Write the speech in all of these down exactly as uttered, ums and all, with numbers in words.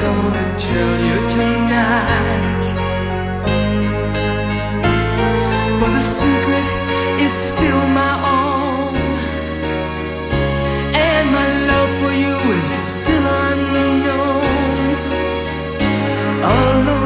gonna tell you tonight, but the secret is still my own, and my love for you is still unknown, alone.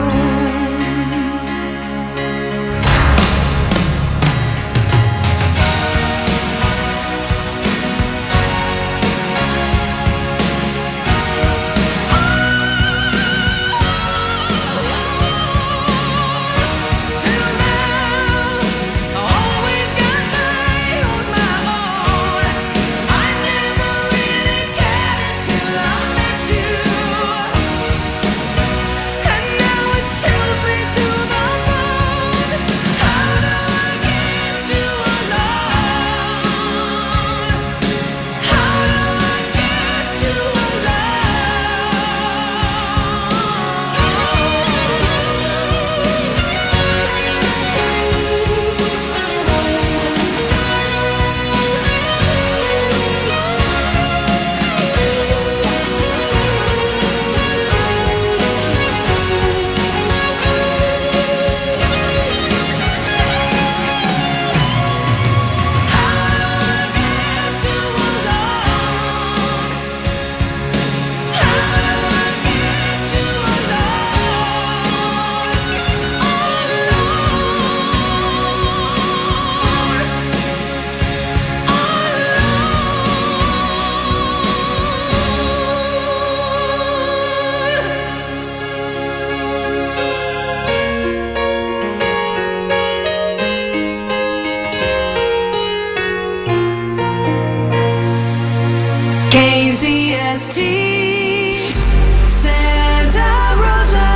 K Z S T Santa Rosa.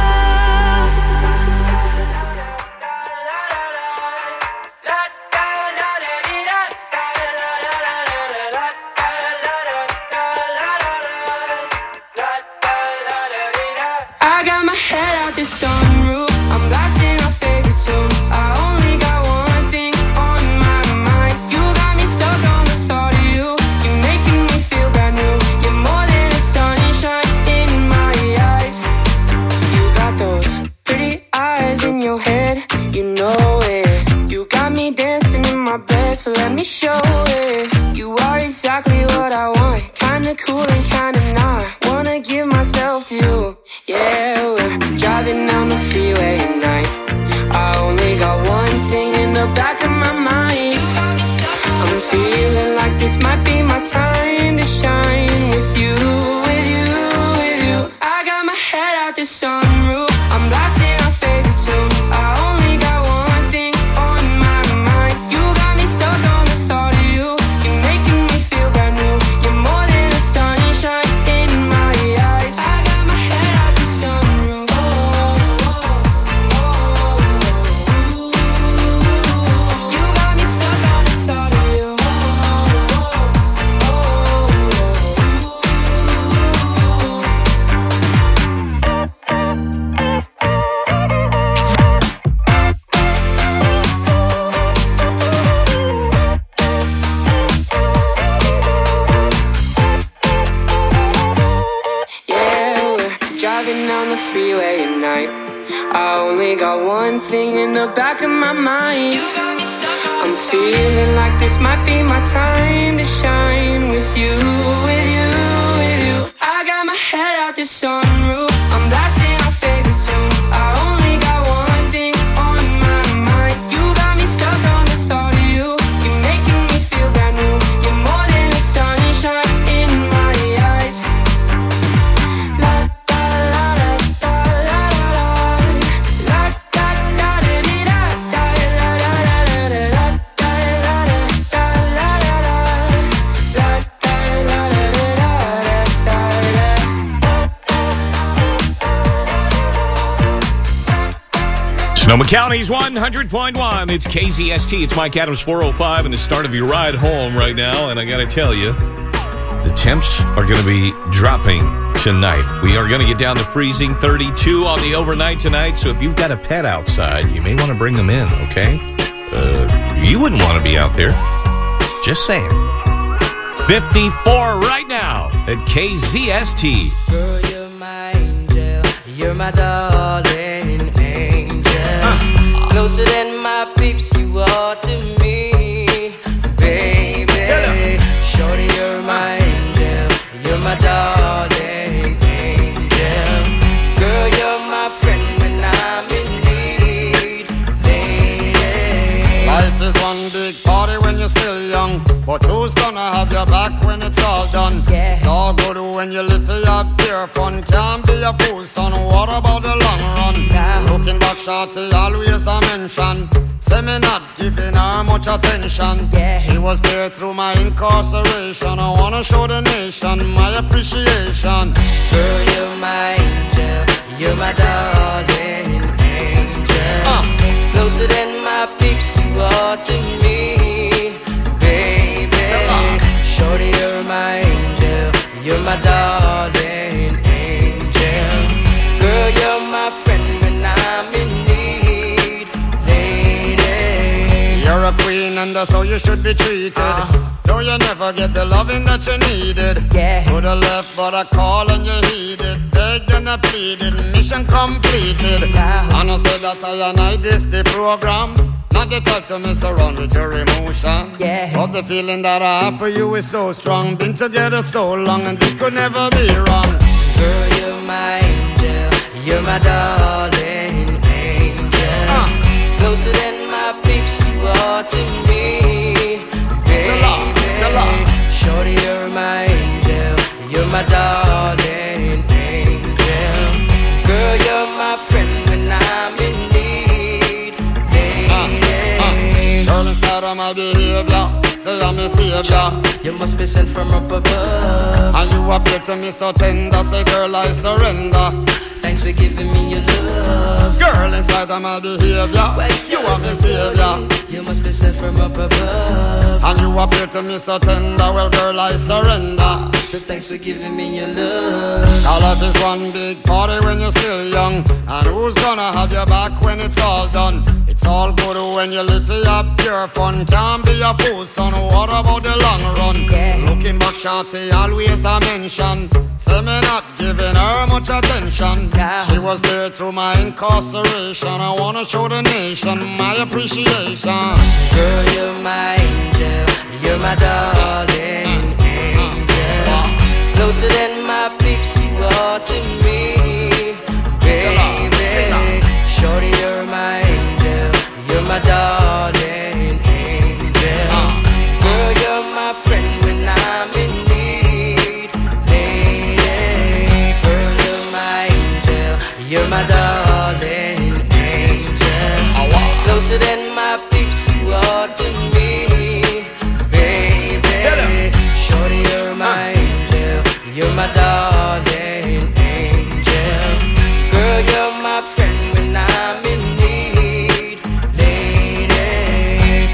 I got my head out the sunroof, I'm blasting our favorite tunes. I only got one thing on my mind. You got me stuck on the thought of you. You're making me feel brand new. You're more than a sunshine in my eyes. You got those pretty eyes in your head, you know it. You got me dancing in my bed, so let me show it. You are exactly what I want, kinda cool and kinda not. Wanna give myself to you. Yeah, we're driving down the freeway at night. I only got one thing in the back of my mind. I'm feeling like this might be my time to shine with you, with you, with you. I got my head out the sunroof, I'm blasting our favorite tunes. I only got one thing on my mind. You got me stuck on the thought of you. You're making me feel brand new. You're more than a sunshine in my eyes. I got my head out the sunroof. Oh, oh, oh, oh. You got me stuck on the thought of you. Oh, oh, oh, yeah, we're driving down the freeway at night. I only got one thing in the back of my mind. I'm feeling like this might be my time to shine with you, with you, with you. I got my head out the sunroof, I'm blasting our favorite tunes. I only got one thing on my mind. You got me stuck on the thought of you. You're making me feel brand new. You're more than a sunshine in my eyes. La da la da da la la la. La da da da dee da da la la la la la. La da la da da la la la. La da la da da da da da. Sonoma County's one hundred point one. It's K Z S T. It's Mike Adams four oh five and the start of your ride home right now. And I got to tell you, the temps are going to be dropping tonight. We are going to get down to freezing, thirty-two on the overnight tonight. So if you've got a pet outside, you may want to bring them in, okay? Uh, you wouldn't want to be out there. Just saying. fifty-four right now at K Z S T. Girl, you're my angel. my darling angel. uh. Closer than my peeps you are to me, baby. Shorty, you're my angel, you're my darling angel. Girl, you're my friend when I'm in need, lady. Life is one big party when you're still young, but who's gonna have your back when it's all done? Yeah. It's all good when you live for your pure fun. Can't be a fool, son, what about the long run? Nah. Looking back, shorty, always a mention. Say me not giving her much attention. Yeah. She was there through my incarceration. I wanna show the nation my appreciation. Girl, you're my angel, you're my darling angel. uh. Closer than my peeps you are to me, baby. Shorty, you're my angel, you're my darling angel. Girl, you're my friend when I'm in need, lady. You're a queen and that's how you should be treated. uh. Though you never get the loving that you needed. Yeah. Could have left but I call and you heeded. Begged and I pleaded, mission completed. uh. And I said that I and I this the program. Not the type to mess around with your emotion. Yeah. But the feeling that I have for you is so strong. Been together so long and this could never be wrong. Girl, you're my angel, you're my darling angel. uh. Closer than my peeps you are to me, baby. Shorty, you're my angel, you're my darling angel. Girl, you're my friend when I'm in need, lady. uh, uh. Girl, instead of my behavior, say I'm a savior. You must be sent from up above, and you appear to me so tender. Say girl, I surrender. Thanks for giving me your love. Girl, in spite of my behavior, you are my savior. You must be sent from up above, and you appear to me so tender. Well, girl, I surrender. So thanks for giving me your love. Our life is one big party when you're still young, and who's gonna have your back when it's all done? It's all good when you live for your pure fun. Can't be a fool, son, what about the long run? Yeah. Looking back, shorty, always a mention. Say me not giving her much attention. Yeah. She was there through my incarceration. I wanna show the nation my appreciation. Girl, you're my angel, you're my darling angel. Closer than my peeps you are to me, baby. Shorty, you're my angel, you're my darling angel. Girl, you're my friend when I'm in need, lady. Girl, you're my angel, you're my darling angel. Closer than my peeps you are to me, baby. Shorty, you're my angel, you're my darling angel. Girl, you're my friend when I'm in need, lady.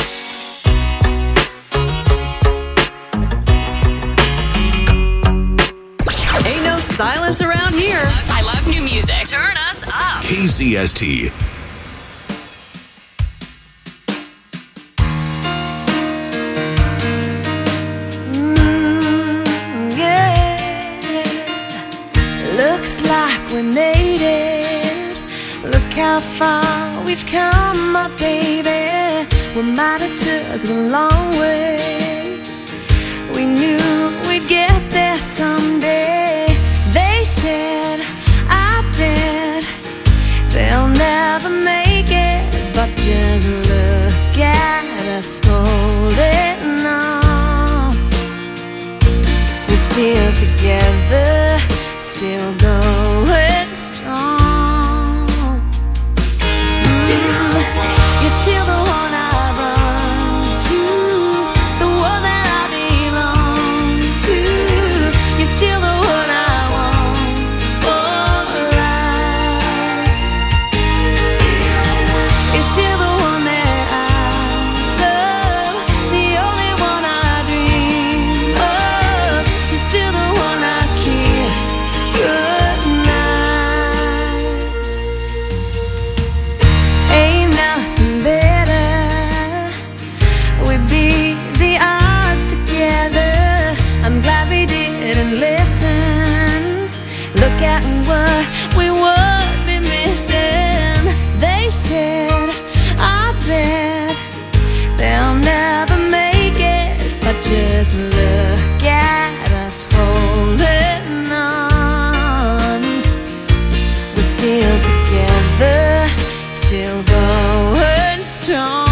Ain't no silence around here. I love new music. Turn us up. K Z S T. Looks like we made it. Look how far we've come, my baby. We might have took the long way. We knew we'd get there someday. They said, I bet they'll never make it. But just look at us holding on. We're still together, still going strong. Still, you're still the one I run to, the one that I belong to. You're still the one Look at what we would be missing. They said, I bet they'll never make it, but just look at us holding on. We're still together, still going strong.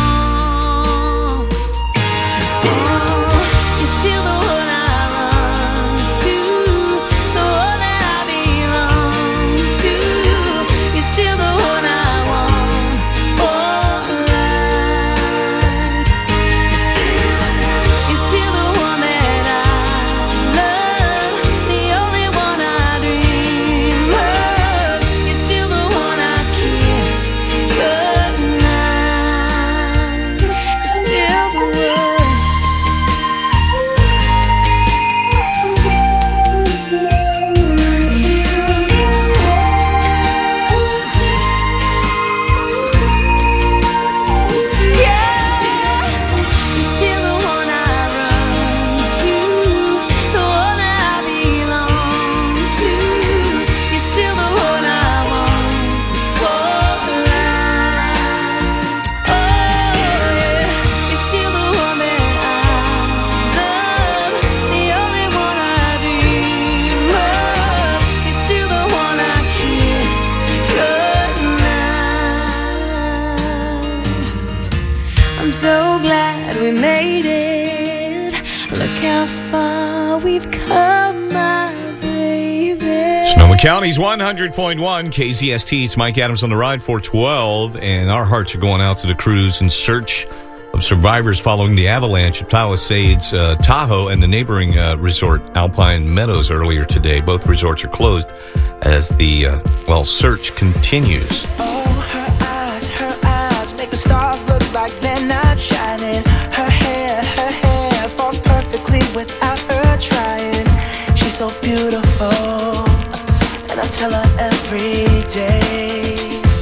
County's one hundred point one K Z S T. It's Mike Adams on the ride for twelve, and our hearts are going out to the crews in search of survivors following the avalanche at Palisades, uh, Tahoe, and the neighboring uh, resort, Alpine Meadows, earlier today. Both resorts are closed as the, uh, well, search continues. Oh, her eyes, her eyes make the stars look like they're not shining. Her hair, her hair falls perfectly without her trying. She's so beautiful, and I tell her every day.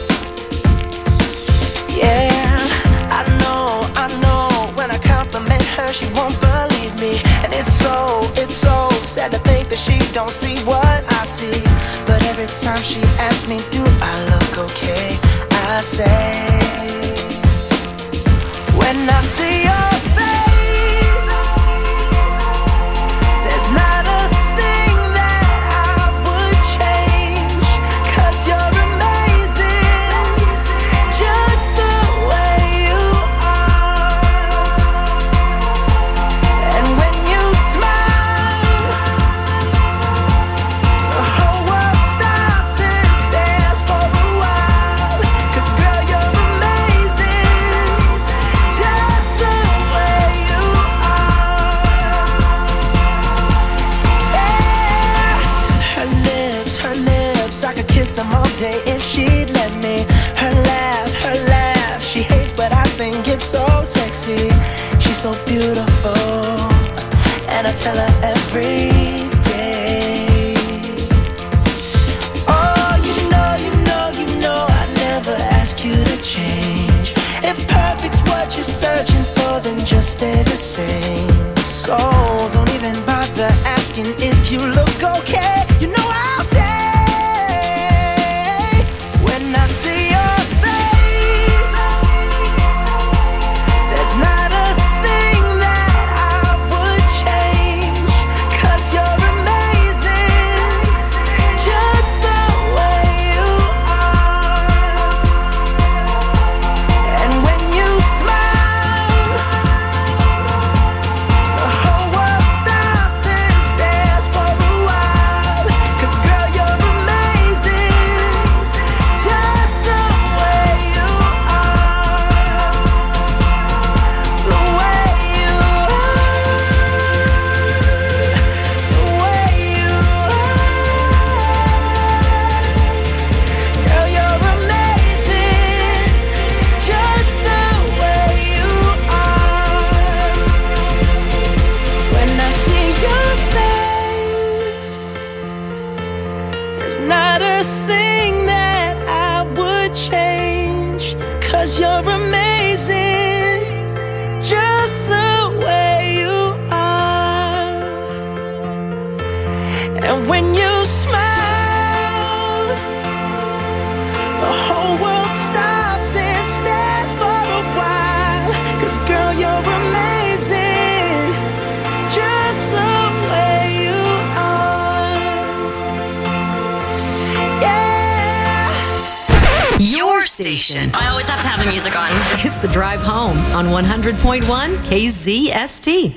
Yeah, I know, I know, when I compliment her, she won't believe me. And it's so, it's so sad to think that she don't see what I see. But every time she asks me, do I look okay, I say, when I see your face, there's not a thing that I would change. 'Cause you're amazing, just the way you are. And when you smile, the whole world stops and stares for a while. 'Cause girl, you're amazing, just the way you are. Yeah. Her lips, her lips, I could kiss them all day if she'd let me. Her laugh, her laugh, she hates but I think it's so sexy. She's so beautiful, and I tell her every day. Oh, you know, you know, you know, I never ask you to change. If perfect's what you're searching for, then just stay the same. So don't even bother asking if you look okay. You know I'll say, when I see your face, there's not a thing that I would change. 'Cause you're amazing, just the way you are. And when you smile, the whole world stops and stares for a while. 'Cause girl, you're amazing, just the way you are. The way you are, the way you are. Girl, you're amazing, just the way you are. When I see your face, there's not a thing that I would change. 'Cause you're amazing, just the way you are. And when you smile, station. I always have to have the music on. It's The Drive Home on one hundred point one K Z S T.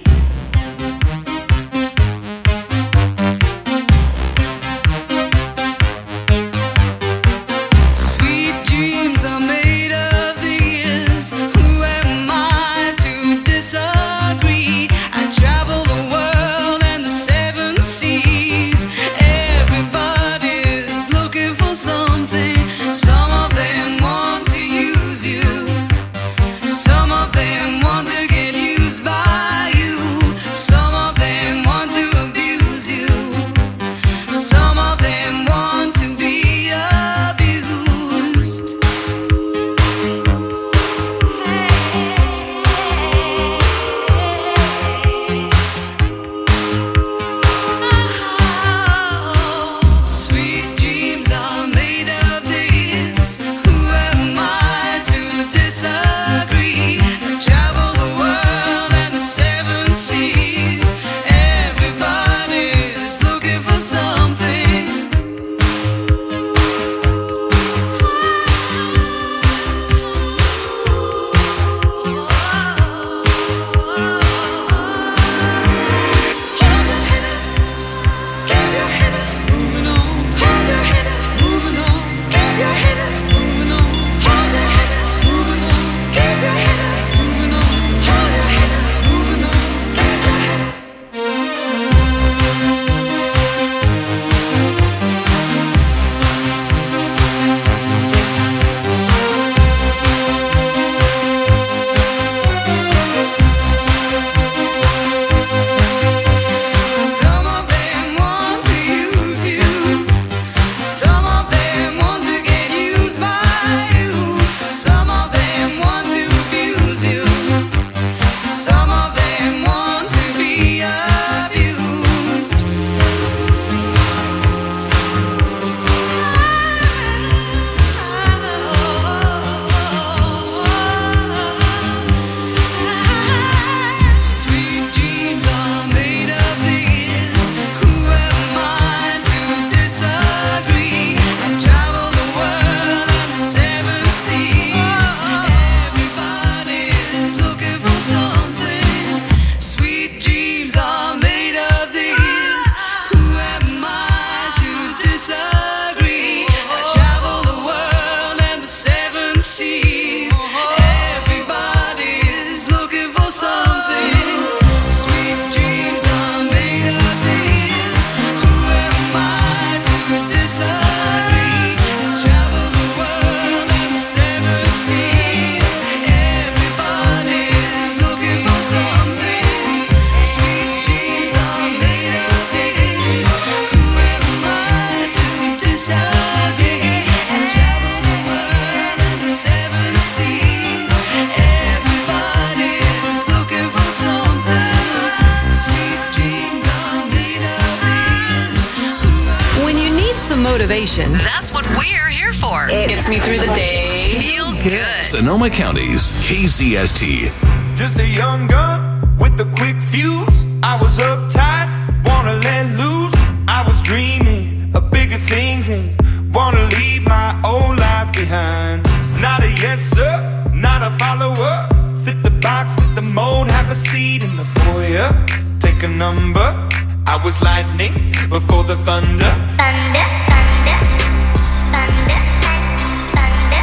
Motivation. That's what we're here for. It gets me through the day. Feel good. Sonoma County's K Z S T. Just a young gun with a quick fuse. I was uptight, wanna let loose. I was dreaming of bigger things and wanna leave my old life behind. Not a yes sir, not a follower. Fit the box, fit the mold, have a seat in the foyer. Take a number. I was lightning before the thunder. Thunder, thunder, thunder, thunder,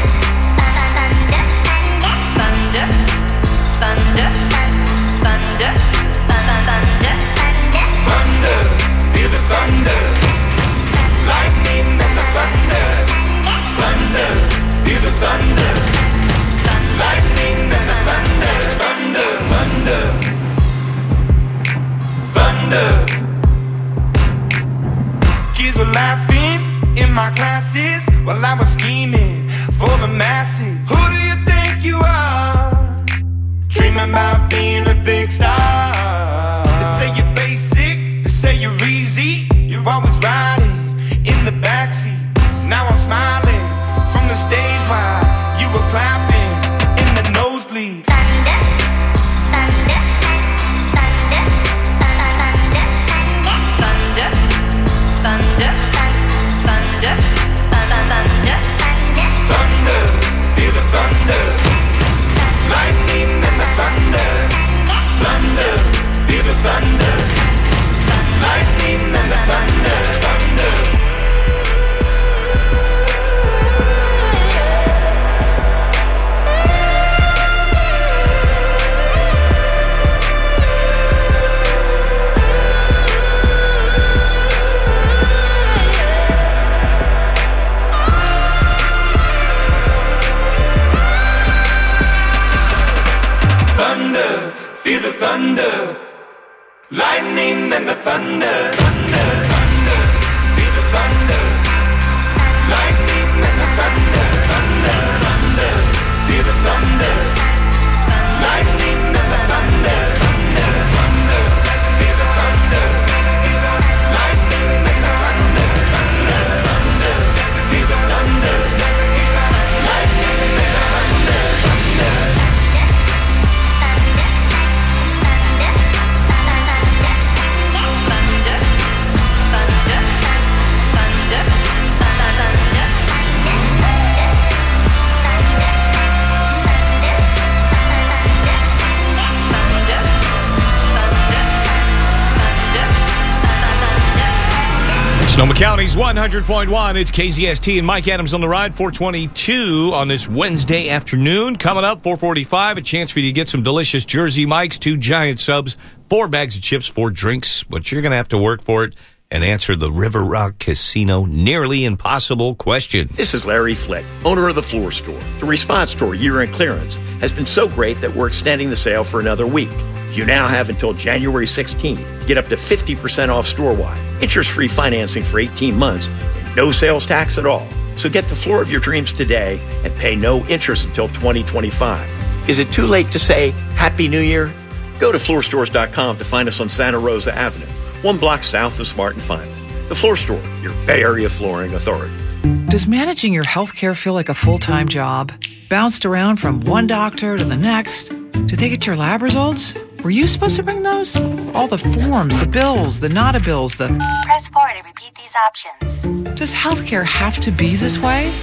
thunder, thunder, thunder, thunder, thunder, thunder, thunder, feel the thunder, lightning and the thunder, thunder, feel the thunder, lightning and the thunder, thunder, thunder, thunder. Kids were laughing in my classes while I was scheming for the masses. Who do you think you are? Dreaming about being a big star. They say you're basic, they say you're easy. You're always riding in the backseat. Now I'm smiling from the stage while you were clapping in the nosebleeds. thunder, thunder, thunder, thunder, thunder, thunder, thunder, thunder, thunder, Thunder, Sonoma County's one hundred point one. It's K Z S T and Mike Adams on the ride. four twenty-two on this Wednesday afternoon. Coming up, four forty-five, a chance for you to get some delicious Jersey Mike's, two giant subs, four bags of chips, four drinks. But you're going to have to work for it and answer the River Rock Casino nearly impossible question. This is Larry Flick, owner of The Floor Store. The Response Store year-end clearance has been so great that we're extending the sale for another week. You now have until January sixteenth. Get up to fifty percent off store-wide. Interest-free financing for eighteen months and no sales tax at all. So get the floor of your dreams today and pay no interest until twenty twenty-five. Is it too late to say Happy New Year? Go to floor stores dot com to find us on Santa Rosa Avenue, one block south of Smart and Final. The Floor Store, your Bay Area flooring authority. Does managing your health care feel like a full-time job? Bounced around from one doctor to the next? Did they get your lab results? Were you supposed to bring those? All the forms, the bills, the not a bills, the... Press four to repeat these options. Does healthcare have to be this way?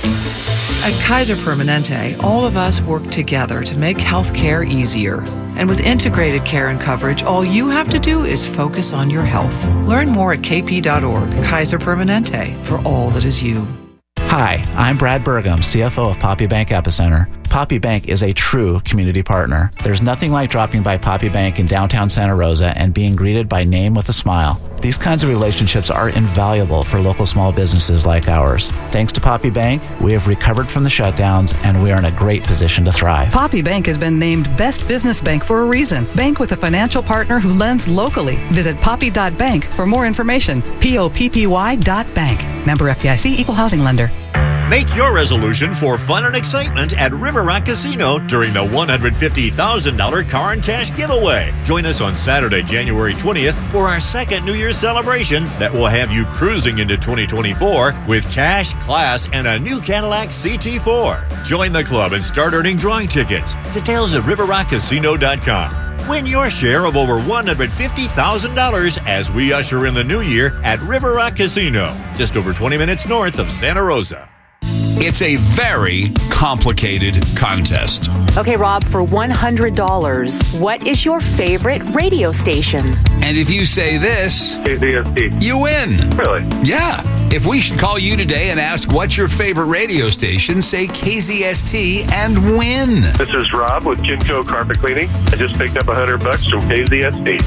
At Kaiser Permanente, all of us work together to make healthcare easier. And with integrated care and coverage, all you have to do is focus on your health. Learn more at k p dot org. Kaiser Permanente, for all that is you. Hi, I'm Brad Burgum, C F O of Poppy Bank Epicenter. Poppy Bank is a true community partner. There's nothing like dropping by Poppy Bank in downtown Santa Rosa and being greeted by name with a smile. These kinds of relationships are invaluable for local small businesses like ours. Thanks to Poppy Bank, we have recovered from the shutdowns and we are in a great position to thrive. Poppy Bank has been named Best Business Bank for a reason. Bank with a financial partner who lends locally. Visit poppy dot bank for more information. P O P P Y dot bank. Member F D I C, Equal Housing Lender. Make your resolution for fun and excitement at River Rock Casino during the one hundred fifty thousand dollars car and cash giveaway. Join us on Saturday, January twentieth for our second New Year's celebration that will have you cruising into twenty twenty-four with cash, class, and a new Cadillac C T four. Join the club and start earning drawing tickets. Details at river rock casino dot com. Win your share of over one hundred fifty thousand dollars as we usher in the new year at River Rock Casino, just over twenty minutes north of Santa Rosa. It's a very complicated contest. Okay, Rob, for one hundred dollars, what is your favorite radio station? And if you say this, K Z S T, you win. Really? Yeah. If we should call you today and ask what's your favorite radio station, say K Z S T and win. This is Rob with Kimco Carpet Cleaning. I just picked up one hundred bucks from K Z S T.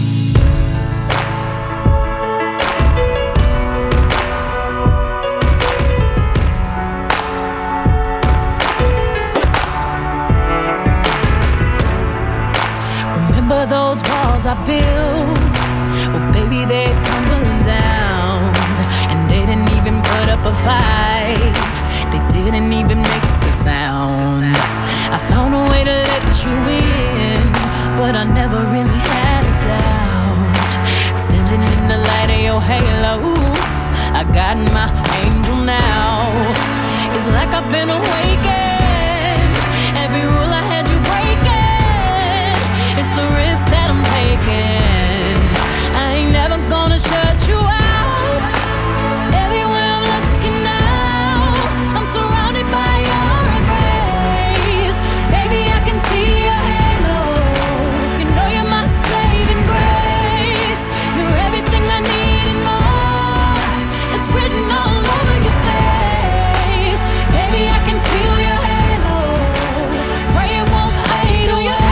Those walls I built, well, baby, they're tumbling down. And they didn't even put up a fight. They didn't even make the sound. I found a way to let you in, but I never really had a doubt. Standing in the light of your halo, I got my angel now. It's like I've been awakened. Every rule I had you breaking, it's the risk that I'm taking. I ain't never gonna shut you out. Everywhere I'm looking now, I'm surrounded by your embrace. Baby, I can see your halo. You know you're my saving grace. You're everything I need and more. It's written all over your face. Baby, I can feel your halo. Pray it won't fade. Oh, your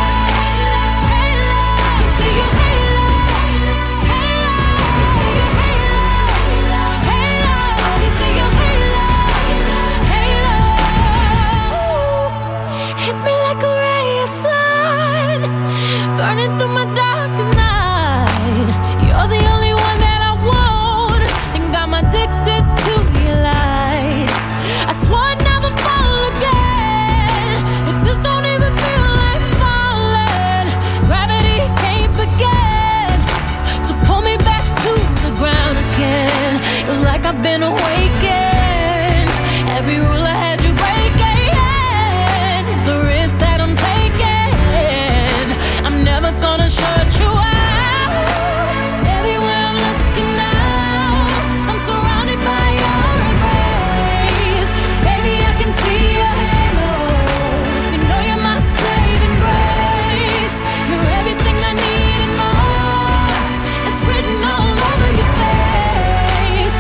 hit me like a ray of sun, burning through my darkest night. You're the only one that I want, think I'm addicted to your light. I swore I'd never fall again, but this don't even feel like falling. Gravity can't begin to pull me back to the ground again. It was like I've been awakened. Every rule I had you breaking, the risk that I'm taking, I'm never gonna shut you out. Everywhere I'm looking now, I'm surrounded by your embrace. Baby, I can see your halo. You know you're my saving grace. You're everything I need and more. It's written all over your face.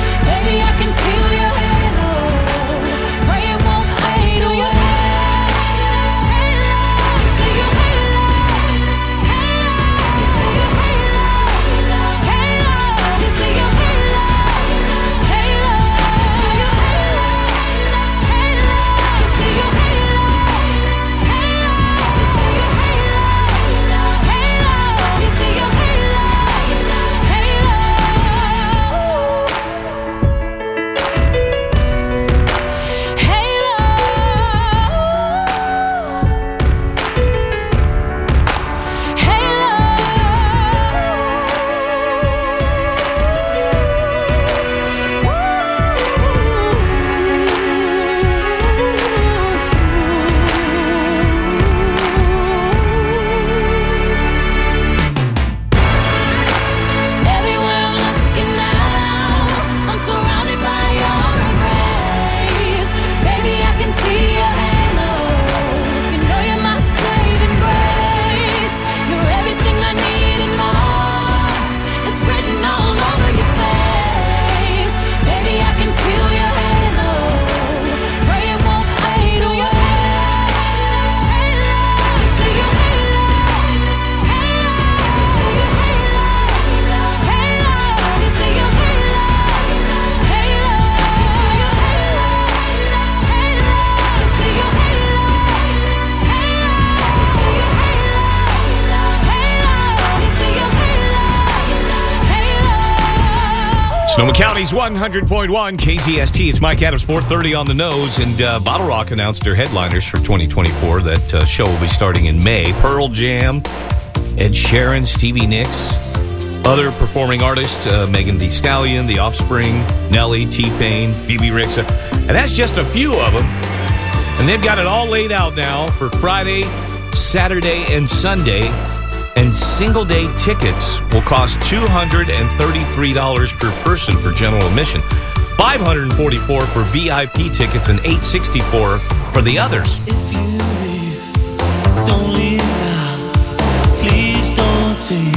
Sonoma County's one hundred point one K Z S T. It's Mike Adams, four thirty on the nose. And uh, Bottle Rock announced their headliners for twenty twenty-four. That uh, show will be starting in May. Pearl Jam, Ed Sheeran, Stevie Nicks. Other performing artists, uh, Megan Thee Stallion, The Offspring, Nelly, T-Pain, B B Rexha. And that's just a few of them. And they've got it all laid out now for Friday, Saturday, and Sunday. And single-day tickets will cost two hundred thirty-three dollars per person for general admission, five hundred forty-four dollars for V I P tickets, and eight hundred sixty-four dollars for the others. If you leave, don't leave now. Please don't take